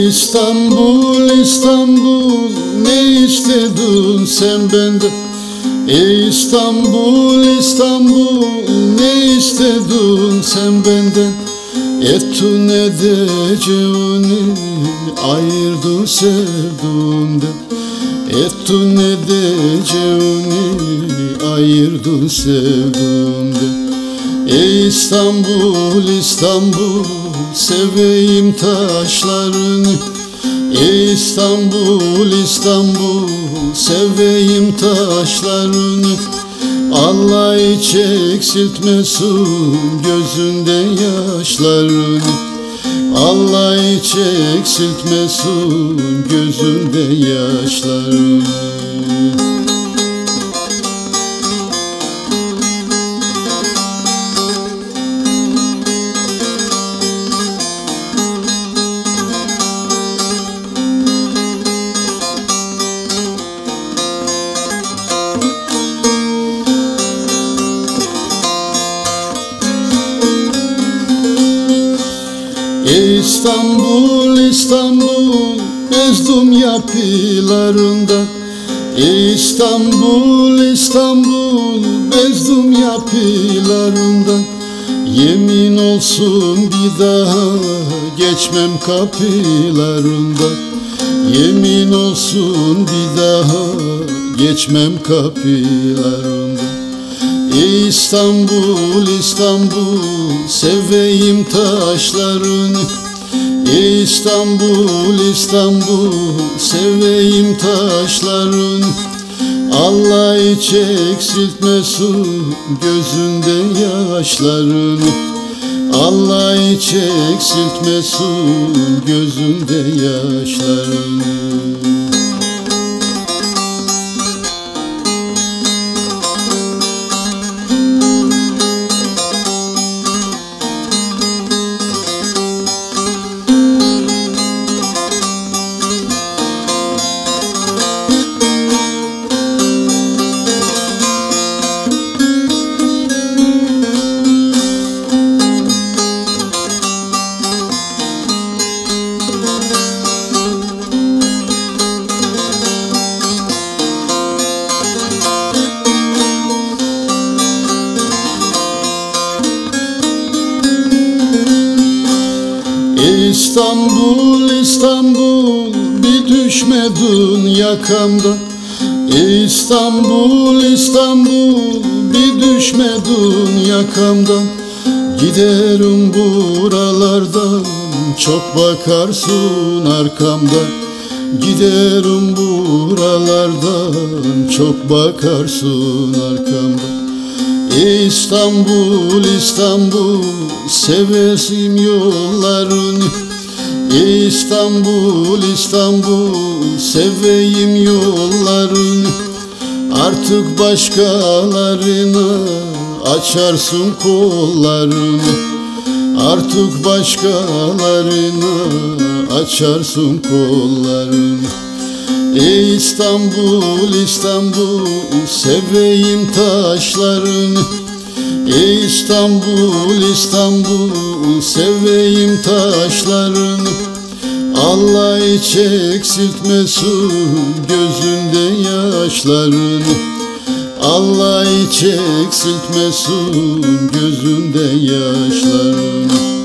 İstanbul, İstanbul, ne istedin sen benden? İstanbul, İstanbul, ne istedin sen benden? Ettin edeceğini ayırdın sevduğumdan. Ettin edeceğini ayırdın sevduğumdan. İstanbul, İstanbul, seveyim taşlarını. İstanbul, İstanbul, seveyim taşlarını. Allah hiç eksiltmesin gözünden yaşlarını. Allah hiç eksiltmesin gözünden yaşlarını. İstanbul, İstanbul, bezdim yapılarında. İstanbul, İstanbul, bezdim yapılarında. Yemin olsun bir daha geçmem kapılarında. Yemin olsun bir daha geçmem kapılarında. İstanbul, İstanbul, seveyim taşlarını. İstanbul, İstanbul, seveyim taşlarını. Allah hiç eksiltmesin gözünden yaşlarını. Allah hiç eksiltmesin gözünden yaşlarını. İstanbul, İstanbul, bir düşmedin yakamda. İstanbul, İstanbul, bir düşmedin yakamdan. Giderim buralardan, çok bakarsın arkamdan. Giderim buralardan, çok bakarsın arkamdan. İstanbul, İstanbul, seversim yollarını. İstanbul, İstanbul, seveyim yollarını. Artık başkalarına açarsın kollarını. Artık başkalarına açarsın kollarını. İstanbul, İstanbul, seveyim taşlarını. İstanbul, İstanbul, seveyim taşlarını. Allah hiç eksiltmesin gözünden yaşlarını. Allah hiç eksiltmesin gözünden yaşlarını.